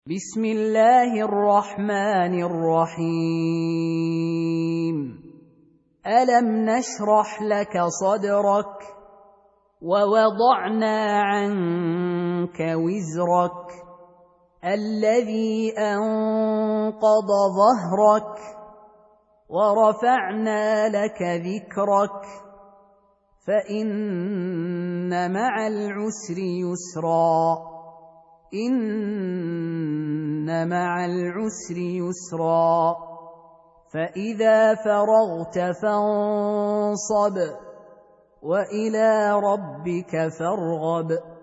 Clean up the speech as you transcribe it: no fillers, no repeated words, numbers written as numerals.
بسم الله الرحمن الرحيم. ألم نشرح لك صدرك ووضعنا عنك وزرك الذي أنقض ظهرك ورفعنا لك ذكرك فإن مع العسر يسرا إن مع العسر يسرا فإذا فرغت فانصب وإلى ربك فارغب.